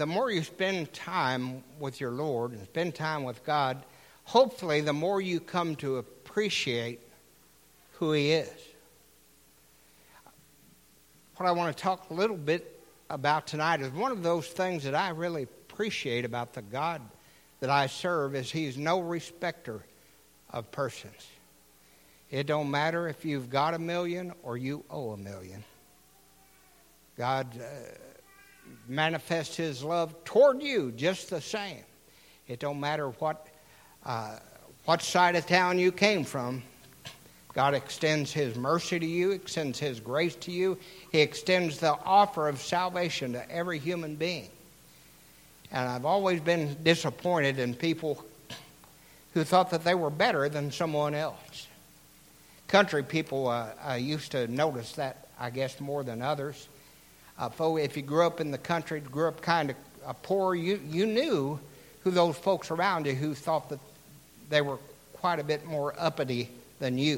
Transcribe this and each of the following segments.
the more you spend time with your Lord and spend time with God, hopefully the more you come to appreciate who He is. What I want to talk a little bit about tonight is one of those things that I really appreciate about the God that I serve is He's no respecter of persons. It don't matter if you've got $1 million or you owe $1 million. God manifests His love toward you just the same. It don't matter what side of town you came from. God extends His mercy to you, extends His grace to you. He extends the offer of salvation to every human being. And I've always been disappointed in people who thought that they were better than someone else. Country people used to notice that, I guess, more than others. If you grew up in the country, grew up kind of poor, you knew who those folks around you who thought that they were quite a bit more uppity than you.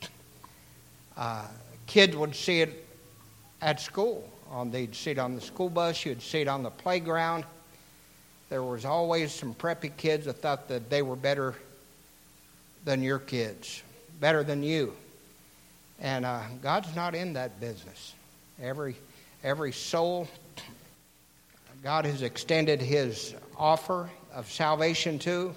Kids would see it at school. They'd see it on the school bus. You'd see it on the playground. There was always some preppy kids that thought that they were better than your kids, better than you. And God's not in that business. Every soul, God has extended His offer of salvation to.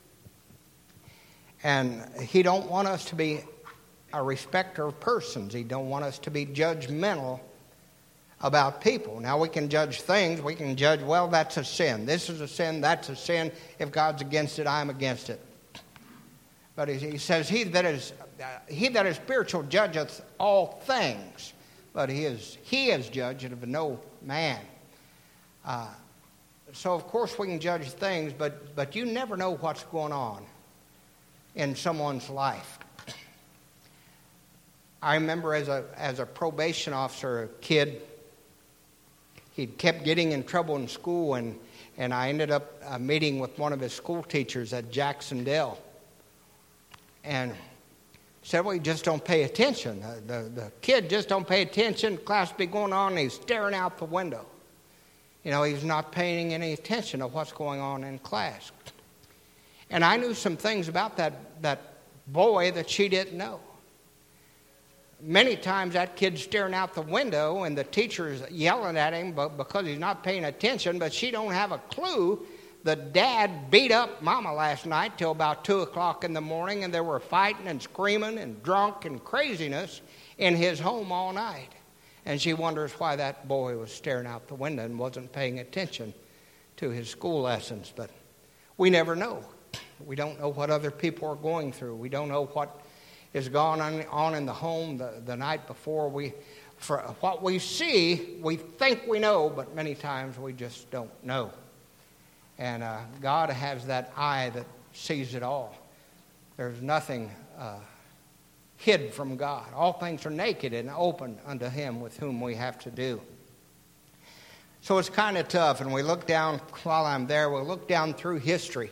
And He don't want us to be a respecter of persons. He don't want us to be judgmental about people. Now, we can judge things. We can judge, well, that's a sin. This is a sin. That's a sin. If God's against it, I'm against it. But He says, he that is spiritual judgeth all things, but he is judged of no man. So, of course, we can judge things, but you never know what's going on in someone's life. I remember as a probation officer, a kid, he kept getting in trouble in school, and I ended up meeting with one of his school teachers at Jacksonville. And said, well, he just don't pay attention. The kid just don't pay attention. Class be going on, and he's staring out the window. You know, he's not paying any attention to what's going on in class. And I knew some things about that boy that she didn't know. Many times that kid's staring out the window and the teacher's yelling at him because he's not paying attention, but she don't have a clue. The dad beat up Mama last night till about 2 o'clock in the morning, and they were fighting and screaming and drunk and craziness in his home all night. And she wonders why that boy was staring out the window and wasn't paying attention to his school lessons. But we never know. We don't know what other people are going through. We don't know what is going on in the home the night before. For what we see, we think we know, but many times we just don't know. And God has that eye that sees it all. There's nothing hid from God. All things are naked and open unto Him with whom we have to do. So it's kind of tough. And we look down, while I'm there, we'll look down through history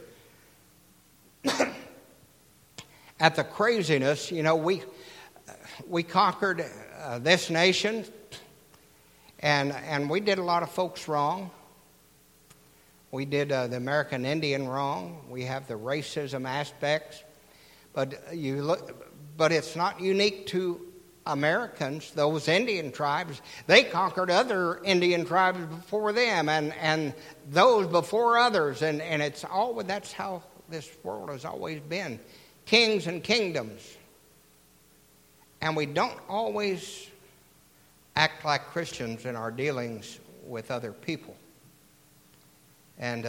at the craziness. You know, we conquered this nation, and we did a lot of folks wrong. We did the American Indian wrong. We have the racism aspects, but it's not unique to Americans. Those Indian tribes, they conquered other Indian tribes before them, and those before others, and that's how this world has always been. Kings and kingdoms. And we don't always act like Christians in our dealings with other people. And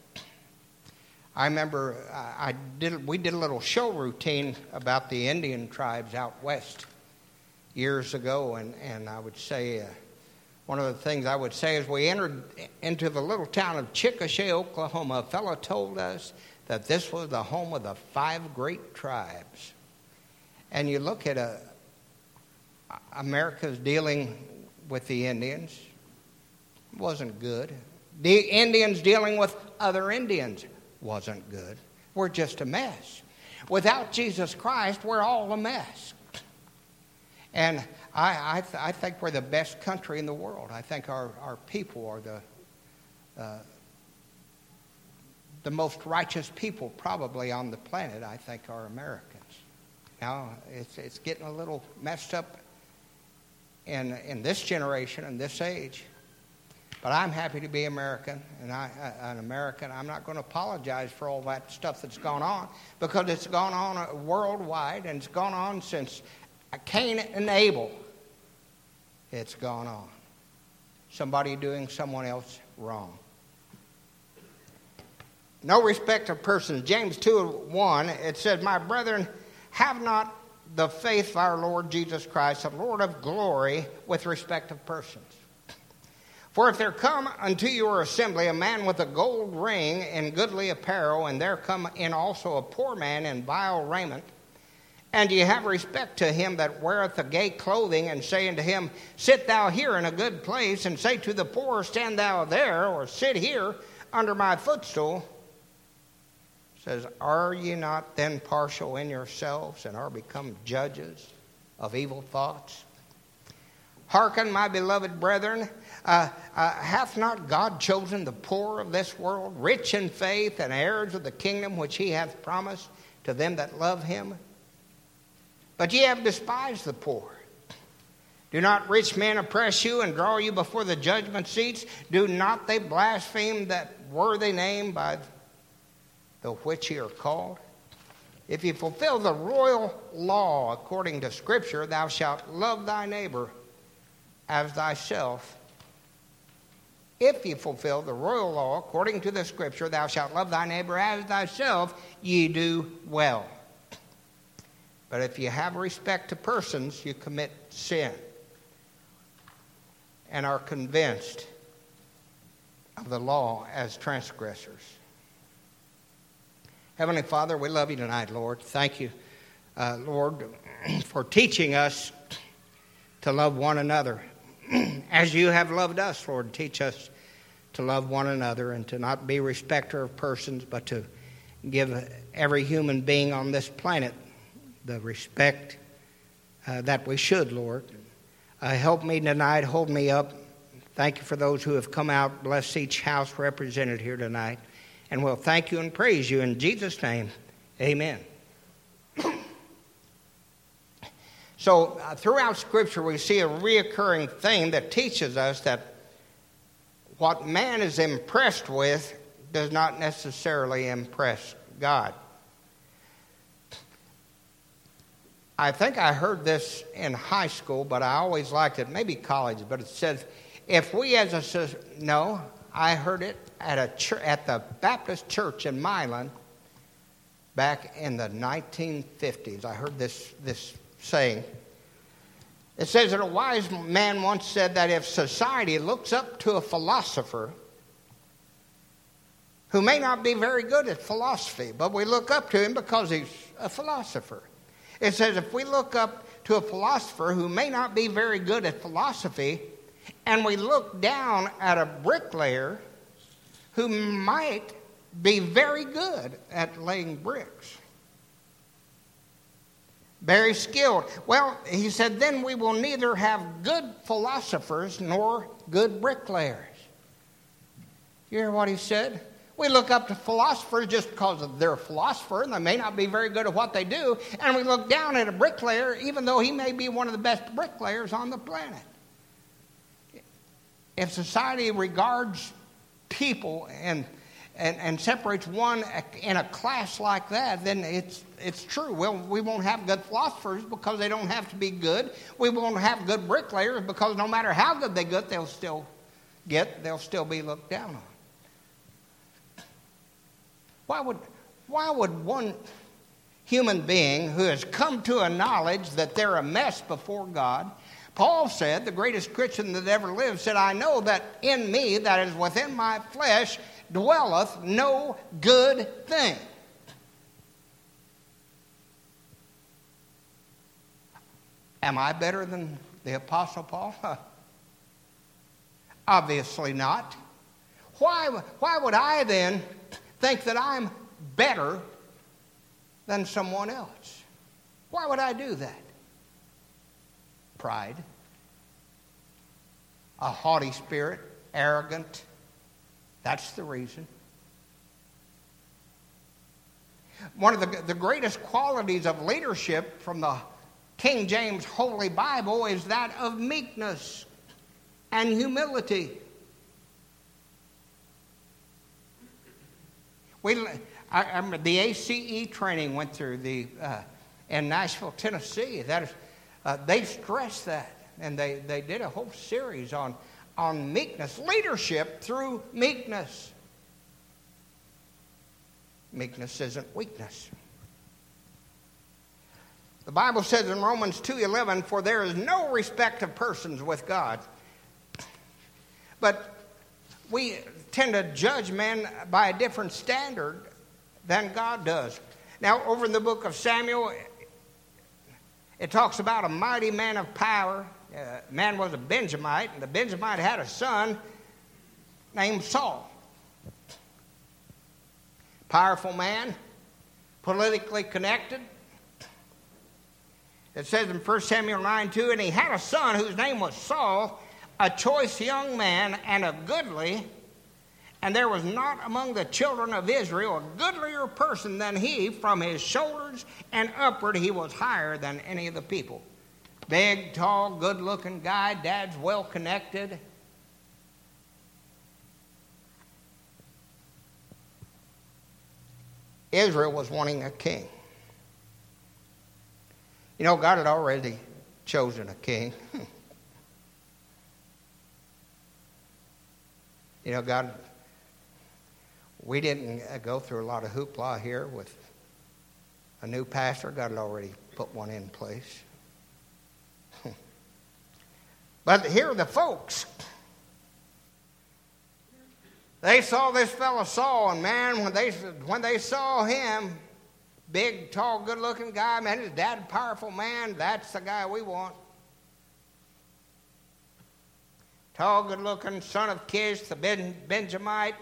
I remember we did a little show routine about the Indian tribes out west years ago, and I would say one of the things I would say is we entered into the little town of Chickasha, Oklahoma. A fellow told us that this was the home of the 5 great tribes. And you look at America's dealing with the Indians, it wasn't good. The Indians dealing with other Indians wasn't good. We're just a mess. Without Jesus Christ, we're all a mess. And I think we're the best country in the world. I think our people are The most righteous people probably on the planet, I think, are Americans. Now, it's getting a little messed up in this generation and this age. But I'm happy to be American, and an American. I'm not going to apologize for all that stuff that's gone on, because it's gone on worldwide, and it's gone on since Cain and Abel. It's gone on. Somebody doing someone else wrong. No respect of persons. James 2:1, it says, "My brethren, have not the faith of our Lord Jesus Christ, the Lord of glory, with respect of persons. For if there come unto your assembly a man with a gold ring and goodly apparel, and there come in also a poor man in vile raiment, and ye have respect to him that weareth a gay clothing, and say unto him, Sit thou here in a good place, and say to the poor, Stand thou there, or sit here under my footstool, says, Are ye not then partial in yourselves, and are become judges of evil thoughts? Hearken, my beloved brethren, hath not God chosen the poor of this world, rich in faith, and heirs of the kingdom which he hath promised to them that love him? But ye have despised the poor. Do not rich men oppress you and draw you before the judgment seats? Do not they blaspheme that worthy name by the which ye are called? If ye fulfill the royal law according to Scripture, thou shalt love thy neighbor as thyself. If ye fulfill the royal law according to the Scripture, thou shalt love thy neighbor as thyself, ye do well. But if you have respect to persons, you commit sin and are convinced of the law as transgressors. Heavenly Father, we love you tonight, Lord. Thank you, Lord, for teaching us to love one another. As you have loved us, Lord, teach us to love one another and to not be respecter of persons, but to give every human being on this planet the respect that we should, Lord. Help me tonight. Hold me up. Thank you for those who have come out. Bless each house represented here tonight. And we'll thank you and praise you in Jesus' name. Amen. So throughout Scripture we see a reoccurring theme that teaches us that what man is impressed with does not necessarily impress God. I think I heard this in high school, but I always liked it, maybe college, but it says, if we as a... No, I heard it at the Baptist church in Milan back in the 1950s. I heard this saying. It says that a wise man once said that if society looks up to a philosopher who may not be very good at philosophy, but we look up to him because he's a philosopher. It says if we look up to a philosopher who may not be very good at philosophy, and we look down at a bricklayer who might be very good at laying bricks, very skilled. Well, he said, then we will neither have good philosophers nor good bricklayers. You hear what he said? We look up to philosophers just because they're a philosopher and they may not be very good at what they do. And we look down at a bricklayer even though he may be one of the best bricklayers on the planet. If society regards people and separates one in a class like that, then it's true. Well, we won't have good philosophers because they don't have to be good. We won't have good bricklayers because no matter how good they get, they'll still be looked down on. Why would one human being who has come to a knowledge that they're a mess before God? Paul said, the greatest Christian that ever lived, said, I know that in me, that is within my flesh, dwelleth no good thing. Am I better than the Apostle Paul? Obviously not. Why would I then think that I'm better than someone else? Why would I do that? Pride, a haughty spirit, arrogant, That's the reason. One of the greatest qualities of leadership from the King James Holy Bible is that of meekness and humility. I remember the ACE training went through in Nashville, Tennessee. They stressed that, and they did a whole series on meekness, leadership through meekness. Meekness isn't weakness. The Bible says in Romans 2:11, "For there is no respect of persons with God." But we tend to judge men by a different standard than God does. Now, over in the book of Samuel, it talks about a mighty man of power. Man was a Benjamite, and the Benjamite had a son named Saul. Powerful man, politically connected. It says in 1 Samuel 9:2, "And he had a son whose name was Saul, a choice young man and a goodly, and there was not among the children of Israel a goodlier person than he. From his shoulders and upward he was higher than any of the people." Big, tall, good-looking guy. Dad's well-connected. Israel was wanting a king. You know, God had already chosen a king. You know, God, we didn't go through a lot of hoopla here with a new pastor. God had already put one in place. But here are the folks. They saw this fellow Saul, and man, when they saw him, big, tall, good-looking guy, man, his dad, a powerful man, that's the guy we want. Tall, good-looking, son of Kish, the Benjamite.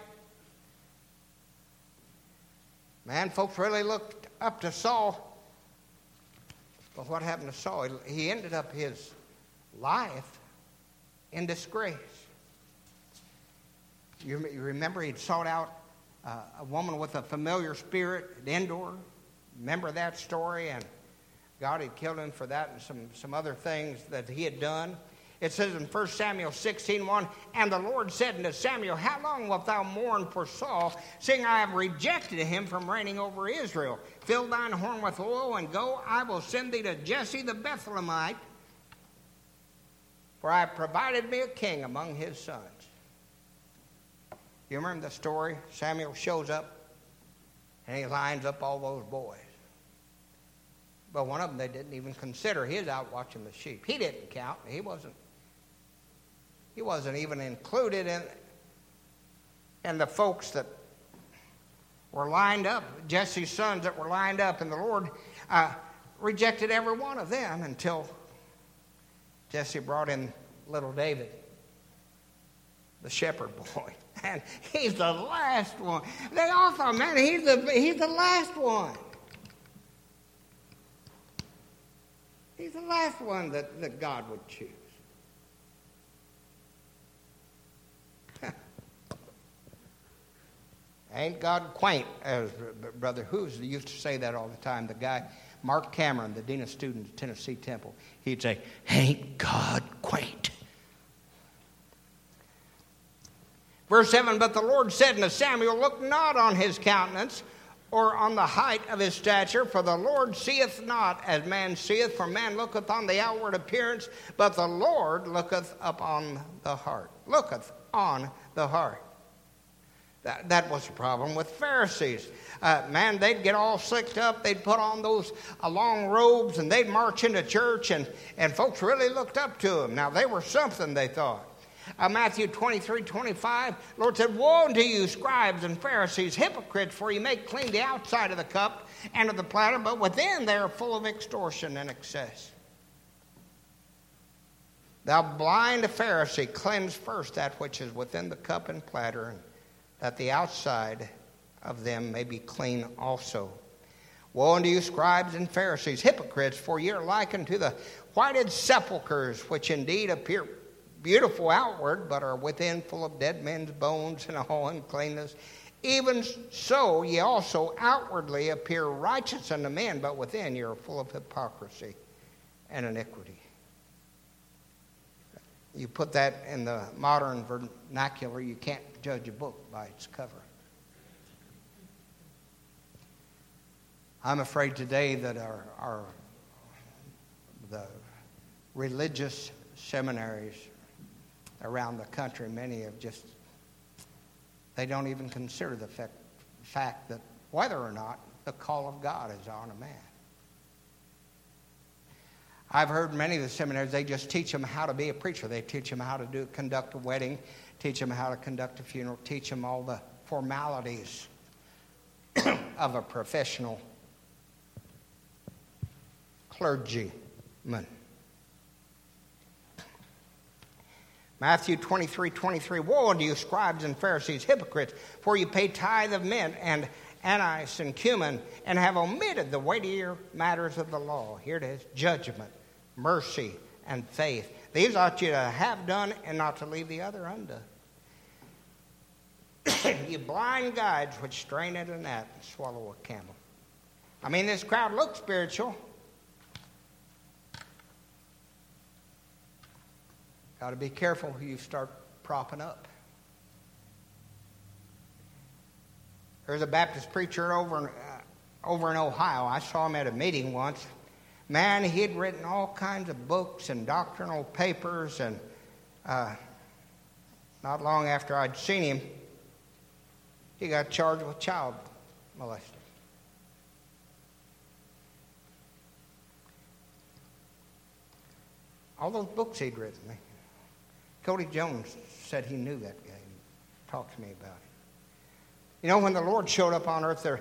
Man, folks really looked up to Saul. But what happened to Saul? He ended up his life in disgrace. You remember he'd sought out a woman with a familiar spirit at Endor. Remember that story? And God had killed him for that and some other things that he had done. It says in 1 Samuel 16:1, "And the Lord said unto Samuel, How long wilt thou mourn for Saul, seeing I have rejected him from reigning over Israel? Fill thine horn with oil, and go, I will send thee to Jesse the Bethlehemite, for I have provided me a king among his sons." You remember the story? Samuel shows up, and he lines up all those boys. But one of them they didn't even consider. He was out watching the sheep. He didn't count. He wasn't even included in the folks that were lined up, Jesse's sons that were lined up, and the Lord rejected every one of them until Jesse brought in little David, the shepherd boy. And he's the last one. They all thought, man, he's the last one. He's the last one that God would choose. Ain't God quaint, as Brother Hughes used to say that all the time. The guy, Mark Cameron, the Dean of Students at Tennessee Temple, he'd say, "Ain't God quaint?" Verse 7, "But the Lord said unto Samuel, Look not on his countenance, or on the height of his stature, for the Lord seeth not as man seeth, for man looketh on the outward appearance, but the Lord looketh upon the heart." Looketh on the heart. That was the problem with Pharisees. Man, they'd get all slicked up. They'd put on those long robes, and they'd march into church, and folks really looked up to them. Now, they were something, they thought. Matthew 23:25, Lord said, "Woe unto you, scribes and Pharisees, hypocrites, for you make clean the outside of the cup and of the platter, but within they are full of extortion and excess. Thou blind Pharisee, cleanse first that which is within the cup and platter, and that the outside of them may be clean also. Woe unto you, scribes and Pharisees, hypocrites, for ye are likened to the whited sepulchres, which indeed appear beautiful outward, but are within full of dead men's bones and all uncleanness. Even so, ye also outwardly appear righteous unto men, but within you are full of hypocrisy and iniquity. You put that in the modern vernacular, you can't judge a book by its cover. I'm afraid today that the religious seminaries around the country, many have just, they don't even consider the fact that whether or not the call of God is on a man. I've heard many of the seminaries, they just teach them how to be a preacher. They teach them how to conduct a wedding, teach them how to conduct a funeral, teach them all the formalities of a professional clergyman. Matthew 23:23. Woe unto you, scribes and Pharisees, hypocrites, for you pay tithe of mint and anise and cumin, and have omitted the weightier matters of the law. Here it is: judgment, mercy, and faith. These ought you to have done, and not to leave the other undone. You blind guides which strain at a gnat and swallow a camel. I mean, this crowd looks spiritual. Got to be careful who you start propping up. There's a Baptist preacher over in Ohio. I saw him at a meeting once. Man, he'd written all kinds of books and doctrinal papers, and not long after I'd seen him, he got charged with child molesting. All those books he'd written. Cody Jones said he knew that guy. He talked to me about it. You know, when the Lord showed up on earth,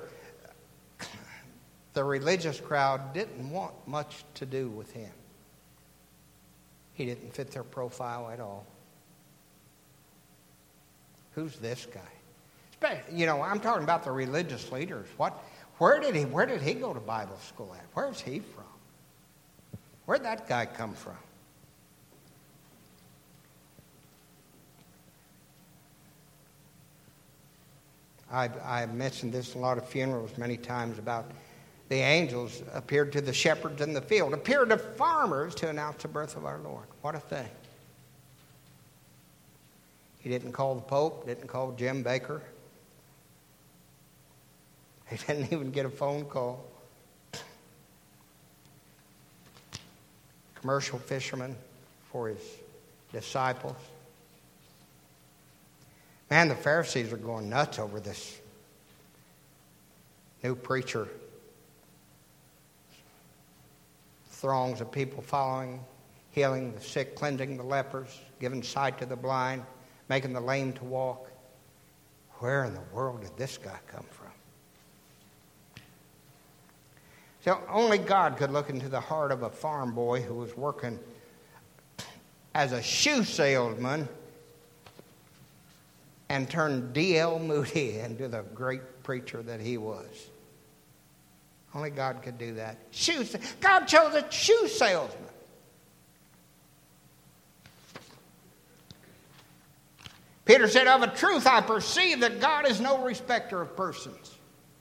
the religious crowd didn't want much to do with him. He didn't fit their profile at all. Who's this guy? You know, I'm talking about the religious leaders. Where did he go to Bible school at? Where's he from? Where'd that guy come from? I've mentioned this in a lot of funerals many times about the angels appeared to the shepherds in the field, appeared to farmers to announce the birth of our Lord. What a thing. He didn't call the Pope, didn't call Jim Baker. He didn't even get a phone call. Commercial fisherman for his disciples. Man, the Pharisees are going nuts over this new preacher. Throngs of people following, healing the sick, cleansing the lepers, giving sight to the blind, making the lame to walk. Where in the world did this guy come from? So only God could look into the heart of a farm boy who was working as a shoe salesman and turned D.L. Moody into the great preacher that he was. Only God could do that. God chose a shoe salesman. Peter said, of a truth I perceive that God is no respecter of persons.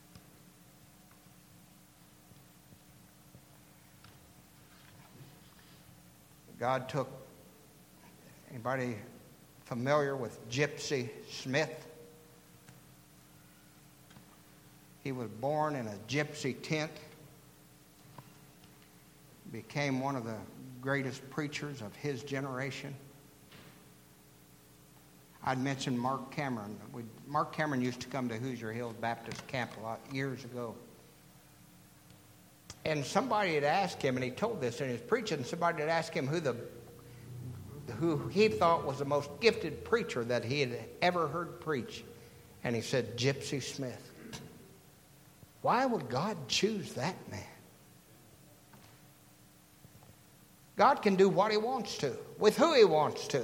God took, anybody familiar with Gypsy Smith? He was born in a gypsy tent, became one of the greatest preachers of his generation. I'd mentioned Mark Cameron. Mark Cameron used to come to Hoosier Hills Baptist Camp a lot years ago. And somebody had asked him, and he told this in his preaching, somebody had asked him who he thought was the most gifted preacher that he had ever heard preach. And he said, Gypsy Smith. Why would God choose that man? God can do what he wants to, with who he wants to.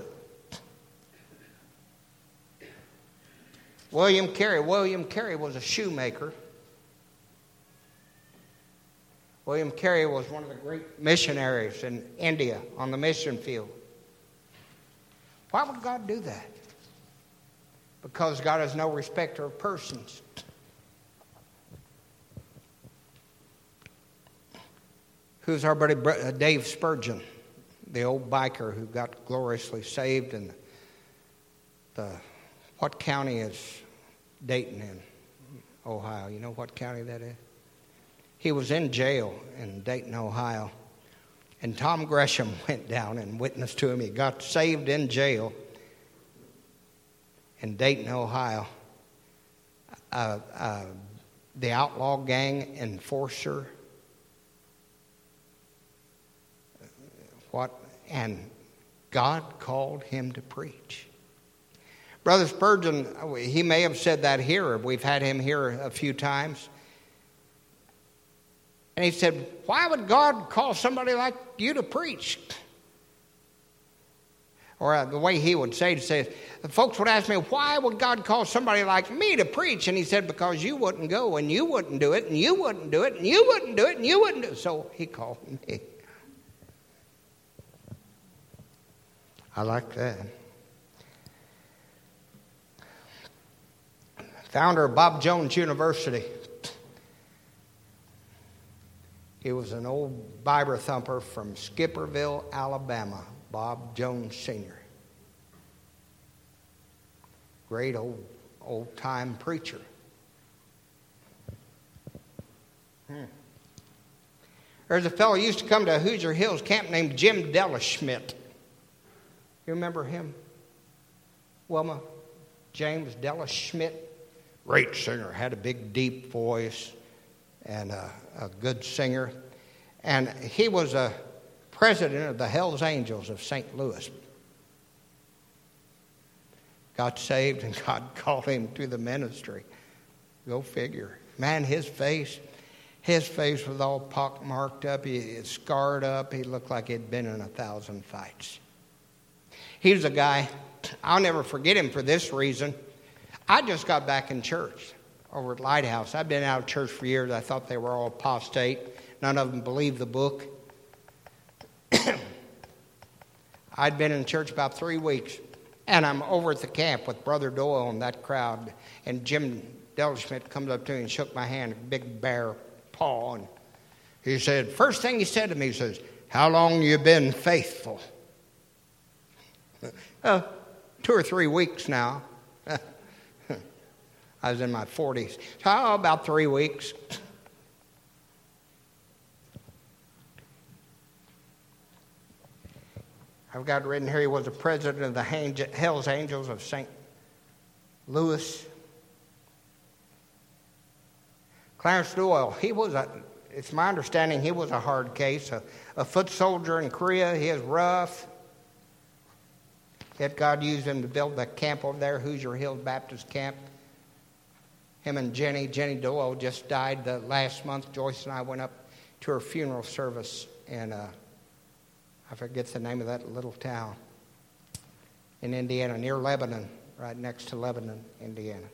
William Carey was a shoemaker. William Carey was one of the great missionaries in India on the mission field. Why would God do that? Because God is no respecter of persons. Who's our buddy Dave Spurgeon, the old biker who got gloriously saved in what county is Dayton in Ohio? You know what county that is? He was in jail in Dayton, Ohio. And Tom Gresham went down and witnessed to him. He got saved in jail in Dayton, Ohio. The outlaw gang enforcer. And God called him to preach. Brother Spurgeon, he may have said that here. We've had him here a few times. And he said, why would God call somebody like you to preach? Or the way he would say folks would ask me, why would God call somebody like me to preach? And he said, because you wouldn't go, and you wouldn't do it, and you wouldn't do it, and you wouldn't do it, and you wouldn't do it. So he called me. I like that. Founder of Bob Jones University. He was an old Bible thumper from Skipperville, Alabama, Bob Jones Sr. Great old-time preacher. There's a fellow who used to come to Hoosier Hills camp named Jim Delaschmidt. You remember him? Wilma? James Delaschmidt? Great singer, had a big, deep voice, and a good singer. And he was a president of the Hells Angels of St. Louis. Got saved, and God called him to the ministry. Go figure. Man, his face was all pockmarked up. He scarred up. He looked like he'd been in 1,000 fights. He was a guy, I'll never forget him for this reason. I just got back in church over at Lighthouse. I've been out of church for years. I thought they were all apostate. None of them believed the book. I'd been in church about 3 weeks, and I'm over at the camp with Brother Doyle and that crowd, and Jim Delaschmidt comes up to me and shook my hand, a big bare paw, and he said, first thing he said to me, he says, how long you been faithful? 2 or 3 weeks now. I was in my 40s. So about 3 weeks. I've got written here he was the president of the Hells Angels of St. Louis. Clarence Doyle, it's my understanding he was a hard case, a foot soldier in Korea. He is rough. Yet God used him to build the camp over there, Hoosier Hills Baptist Camp. Him and Jenny Doyle just died the last month. Joyce and I went up to her funeral service in, I forget the name of that little town in Indiana, near Lebanon, right next to Lebanon, Indiana.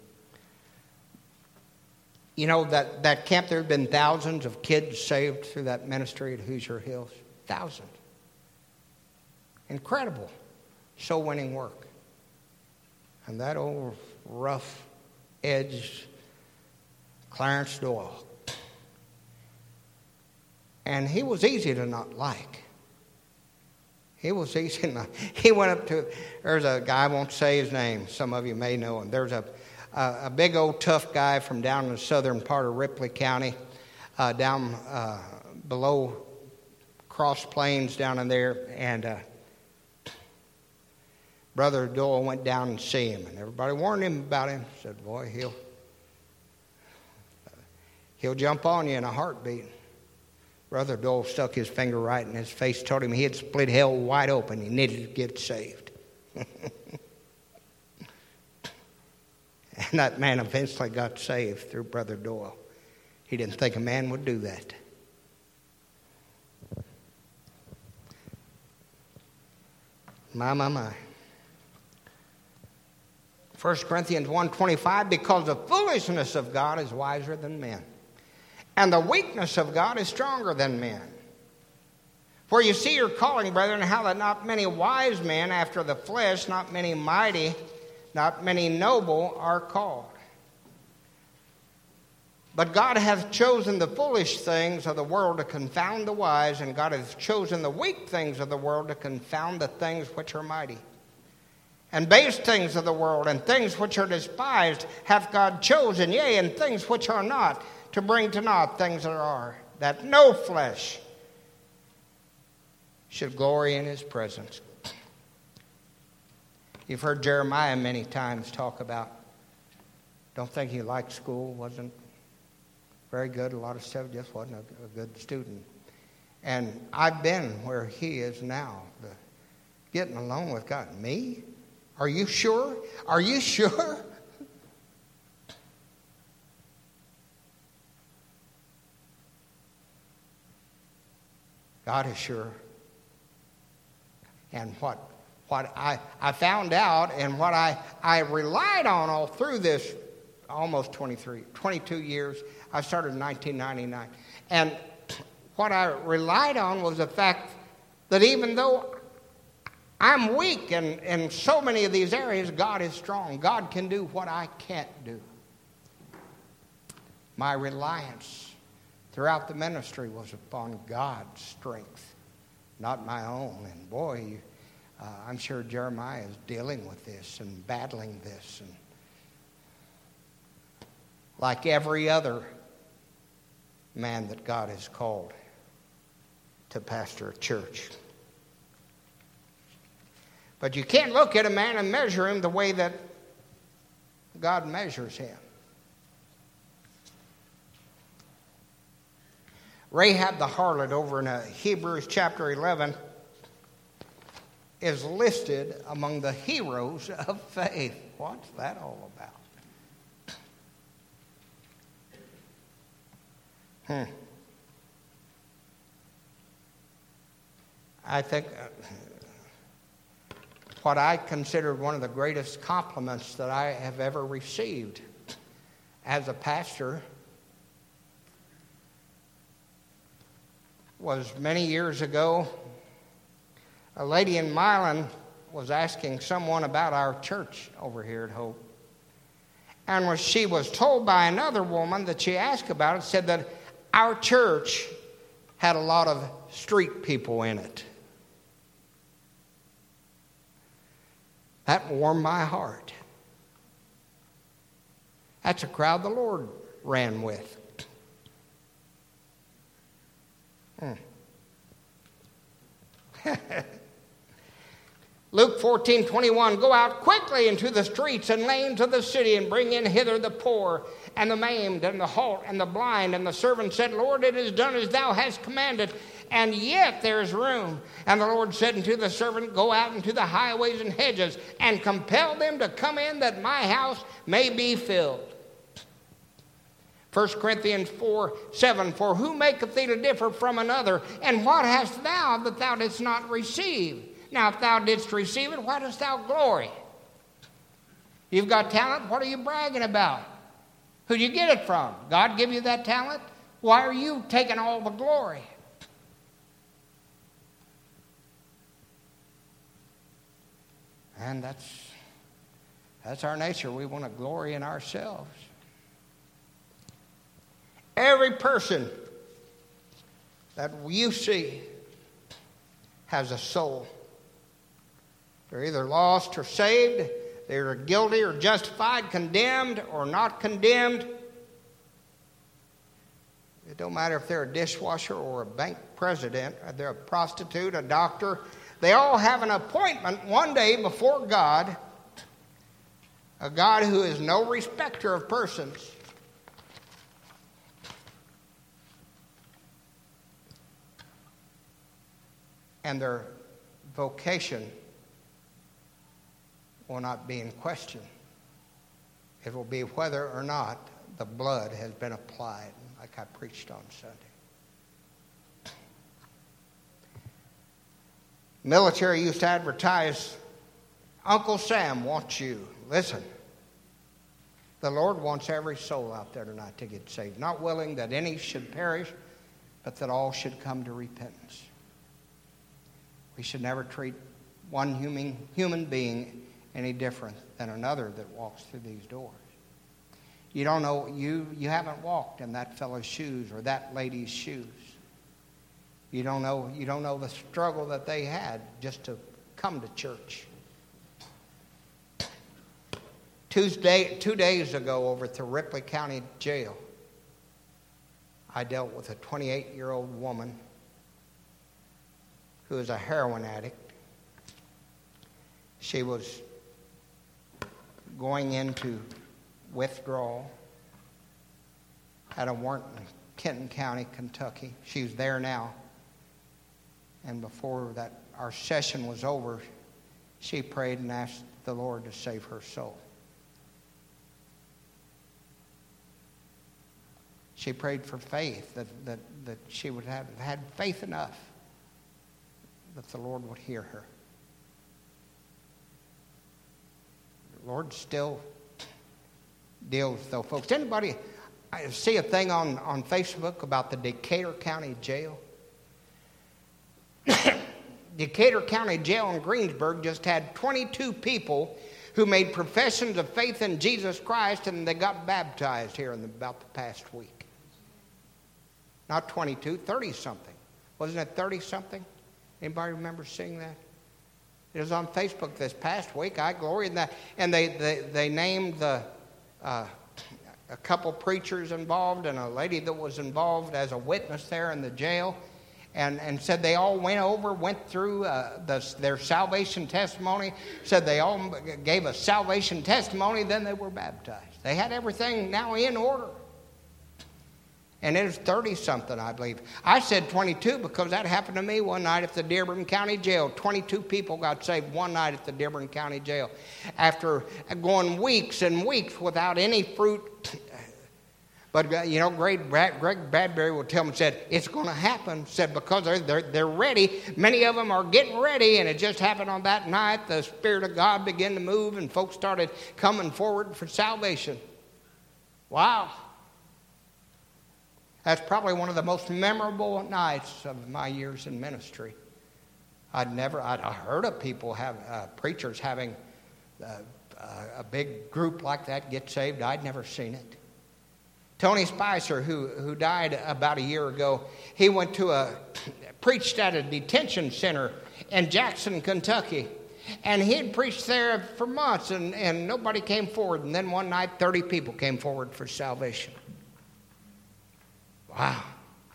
You know, that camp, there have been thousands of kids saved through that ministry at Hoosier Hills. Thousands. Incredible soul-winning work. And that old rough-edged Clarence Doyle. And he was easy to not like. He was easy to not. He went up to, there's a guy, I won't say his name. Some of you may know him. There's a big old tough guy from down in the southern part of Ripley County, down below Cross Plains down in there. And Brother Doyle went down and see him. And everybody warned him about him. Said, boy, he'll jump on you in a heartbeat. Brother Doyle stuck his finger right in his face, told him he had split hell wide open. He needed to get saved. And that man eventually got saved through Brother Doyle. He didn't think a man would do that. My. 1 Corinthians 1:25, because the foolishness of God is wiser than men, and the weakness of God is stronger than men. Where you see your calling, brethren, how that not many wise men after the flesh, not many mighty, not many noble are called. But God hath chosen the foolish things of the world to confound the wise, and God hath chosen the weak things of the world to confound the things which are mighty. And base things of the world, and things which are despised, hath God chosen, yea, and things which are not, to bring to naught things that are, that no flesh should glory in his presence. You've heard Jeremiah many times talk about, don't think he liked school, wasn't very good, a lot of stuff, just wasn't a good student. And I've been where he is now, getting along with God. Me? Are you sure? Are you sure? God is sure. And what I found out and what I relied on all through this almost 22 years. I started in 1999. And what I relied on was the fact that even though I'm weak in so many of these areas, God is strong. God can do what I can't do. My reliance throughout the ministry was upon God's strength, not my own. And boy, I'm sure Jeremiah is dealing with this and battling this, and like every other man that God has called to pastor a church. But you can't look at a man and measure him the way that God measures him. Rahab the harlot over in Hebrews chapter 11 is listed among the heroes of faith. What's that all about? I think what I considered one of the greatest compliments that I have ever received as a pastor was many years ago. A lady in Milan was asking someone about our church over here at Hope. And she was told by another woman that she asked about it, said that our church had a lot of street people in it. That warmed my heart. That's a crowd the Lord ran with. Luke 14:21, go out quickly into the streets and lanes of the city and bring in hither the poor and the maimed and the halt and the blind. And the servant said, Lord, it is done as thou hast commanded, and yet there is room. And the Lord said unto the servant, go out into the highways and hedges and compel them to come in, that my house may be filled. 1 Corinthians 4:7, for who maketh thee to differ from another? And what hast thou that thou didst not receive? Now, if thou didst receive it, why dost thou glory? You've got talent, what are you bragging about? Who'd you get it from? God give you that talent? Why are you taking all the glory? And that's our nature. We want to glory in ourselves. Every person that you see has a soul. They're either lost or saved. They're guilty or justified, condemned or not condemned. It don't matter if they're a dishwasher or a bank president, or they're a prostitute, a doctor. They all have an appointment one day before God, a God who is no respecter of persons. And their vocation will not be in question. It will be whether or not the blood has been applied, like I preached on Sunday. Military used to advertise, Uncle Sam wants you. Listen, the Lord wants every soul out there tonight to get saved. Not willing that any should perish, but that all should come to repentance. We should never treat one human being any different than another that walks through these doors. You don't know, you haven't walked in that fellow's shoes or that lady's shoes. You don't know the struggle that they had just to come to church. 2 days ago over at the Ripley County Jail, I dealt with a 28-year-old woman who is a heroin addict. She was going into withdrawal, had a warrant in Kenton County, Kentucky. She's there now. And before that, our session was over, she prayed and asked the Lord to save her soul. She prayed for faith, that she would have had faith enough that the Lord would hear her. The Lord still deals with those folks. Anybody I see a thing on Facebook about the Decatur County Jail? Decatur County Jail in Greensburg just had 22 people who made professions of faith in Jesus Christ, and they got baptized here in about the past week. Not 22, 30-something. Wasn't it 30-something? Anybody remember seeing that? It was on Facebook this past week. I glory in that. And they named a couple preachers involved and a lady that was involved as a witness there in the jail. And said they all went through their salvation testimony, said they all gave a salvation testimony, then they were baptized. They had everything now in order. And it was 30-something, I believe. I said 22 because that happened to me one night at the Dearborn County Jail. 22 people got saved one night at the Dearborn County Jail after going weeks and weeks without any fruit. But, Greg Bradbury would tell them, said, it's going to happen. Said, because they're ready. Many of them are getting ready, and it just happened on that night. The Spirit of God began to move, and folks started coming forward for salvation. Wow. That's probably one of the most memorable nights of my years in ministry. I'd heard of people, preachers having a big group like that get saved. I'd never seen it. Tony Spicer, who died about a year ago, he went preached at a detention center in Jackson, Kentucky. And he had preached there for months, and nobody came forward. And then one night, 30 people came forward for salvation. Wow.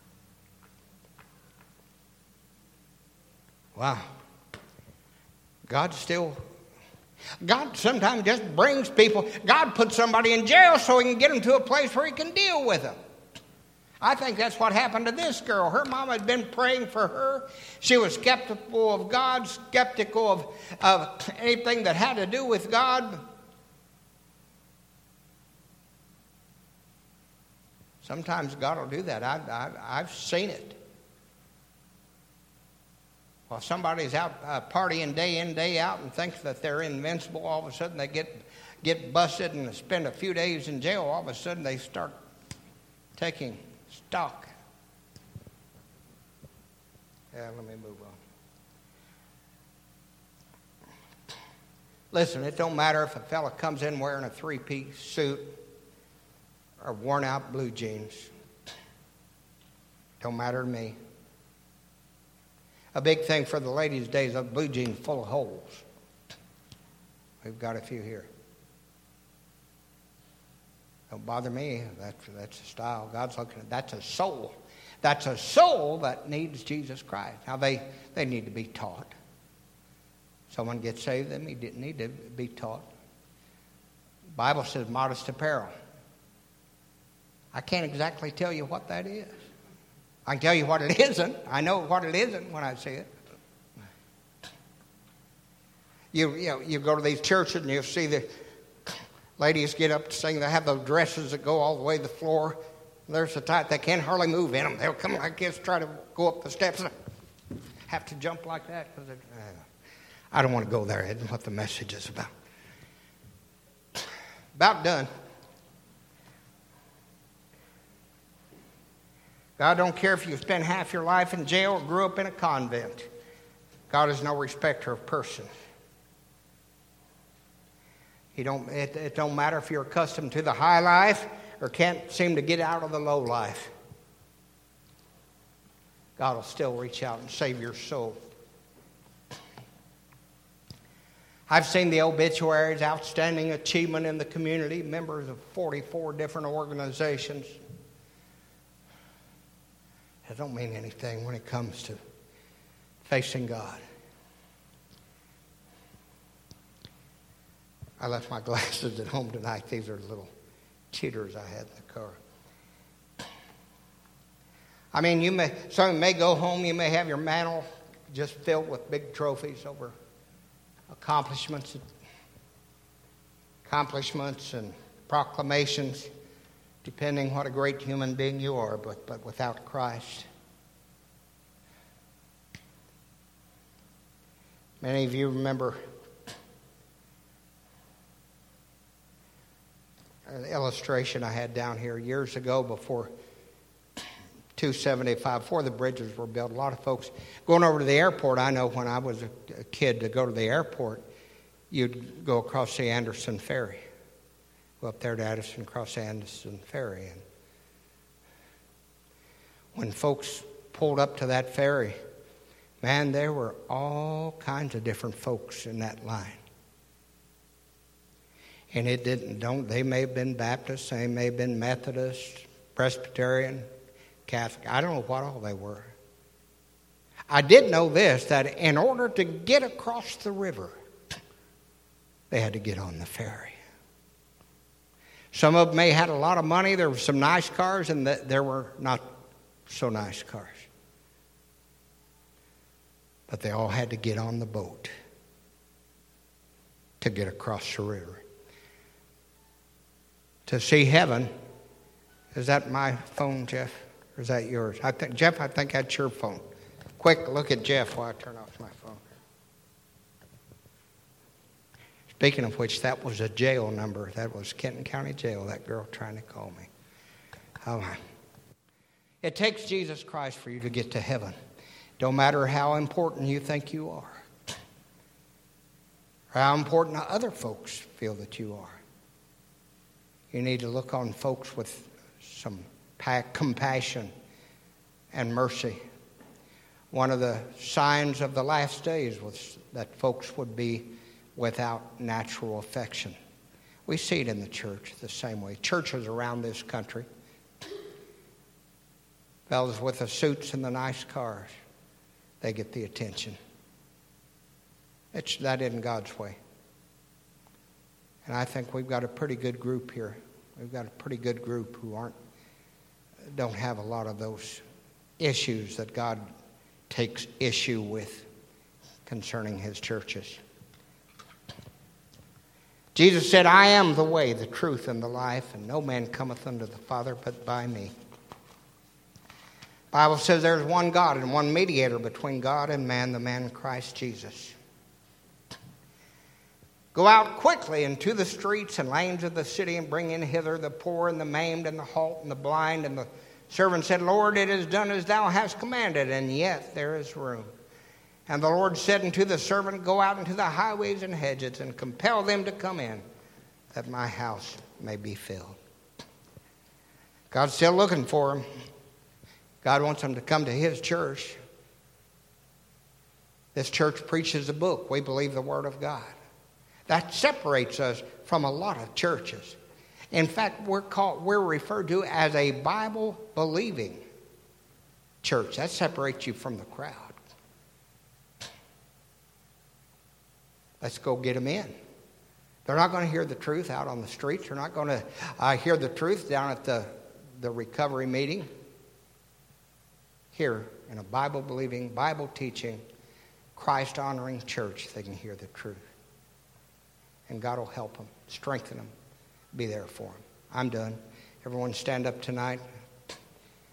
Wow. God sometimes just brings people. God puts somebody in jail so he can get them to a place where he can deal with them. I think that's what happened to this girl. Her mama had been praying for her. She was skeptical of God, skeptical of anything that had to do with God. Sometimes God will do that. I've seen it. While somebody's out partying day in, day out and thinks that they're invincible, all of a sudden they get busted and spend a few days in jail. All of a sudden they start taking stock. Let me move on. Listen, it don't matter if a fella comes in wearing a three-piece suit or worn-out blue jeans. Don't matter to me. A big thing for the ladies these days, a blue jean full of holes. We've got a few here. Don't bother me. That's a style. God's looking at. That's a soul. That's a soul that needs Jesus Christ. Now they need to be taught. Someone gets saved, they need to be taught. The Bible says modest apparel. I can't exactly tell you what that is. I can tell you what it isn't. I know what it isn't when I see it. You go to these churches and you'll see the ladies get up to sing. They have those dresses that go all the way to the floor. They're so tight they can't hardly move in them. They'll come like this, try to go up the steps, and have to jump like that. I don't want to go there. It isn't what the message is about. About done. God don't care if you spend half your life in jail or grew up in a convent. God is no respecter of persons. It don't matter if you're accustomed to the high life or can't seem to get out of the low life. God will still reach out and save your soul. I've seen the obituaries, outstanding achievement in the community, members of 44 different organizations. It don't mean anything when it comes to facing God. I left my glasses at home tonight. These are little cheaters I had in the car. I mean, some may go home, you may have your mantle just filled with big trophies over accomplishments and proclamations, depending what a great human being you are, but without Christ. Many of you remember an illustration I had down here years ago before 275, before the bridges were built. A lot of folks going over to the airport. I know when I was a kid, to go to the airport, you'd go across the Anderson Ferry. Go up there to Addison, cross the Anderson Ferry. And when folks pulled up to that ferry, man, there were all kinds of different folks in that line. And they may have been Baptists, they may have been Methodist, Presbyterian, Catholic. I don't know what all they were. I did know this, that in order to get across the river, they had to get on the ferry. Some of them may have had a lot of money. There were some nice cars, and there were not so nice cars. But they all had to get on the boat to get across the river. To see heaven, is that my phone, Jeff? Or is that yours? Jeff, I think that's your phone. Quick, look at Jeff while I turn off my phone. Speaking of which, that was a jail number. That was Kenton County Jail, that girl trying to call me. Oh, it takes Jesus Christ for you to get to heaven. Don't matter how important you think you are, or how important other folks feel that you are. You need to look on folks with some compassion and mercy. One of the signs of the last days was that folks would be without natural affection. We see it in the church the same way. Churches around this country, fellas with the suits and the nice cars, they get the attention. That isn't God's way. And I think we've got a pretty good group here. We've got a pretty good group who don't have a lot of those issues that God takes issue with concerning his churches. Jesus said, I am the way, the truth, and the life, and no man cometh unto the Father but by me. The Bible says there's one God and one mediator between God and man, the man Christ Jesus. Go out quickly into the streets and lanes of the city and bring in hither the poor and the maimed and the halt and the blind. And the servant said, Lord, it is done as thou hast commanded, and yet there is room. And the Lord said unto the servant, go out into the highways and hedges and compel them to come in, that my house may be filled. God's still looking for them. God wants them to come to his church. This church preaches a book. We believe the Word of God. That separates us from a lot of churches. In fact, we're referred to as a Bible-believing church. That separates you from the crowd. Let's go get them in. They're not going to hear the truth out on the streets. They're not going to hear the truth down at the recovery meeting. Here, in a Bible-believing, Bible-teaching, Christ-honoring church, they can hear the truth. And God will help them, strengthen them, be there for them. I'm done. Everyone stand up tonight.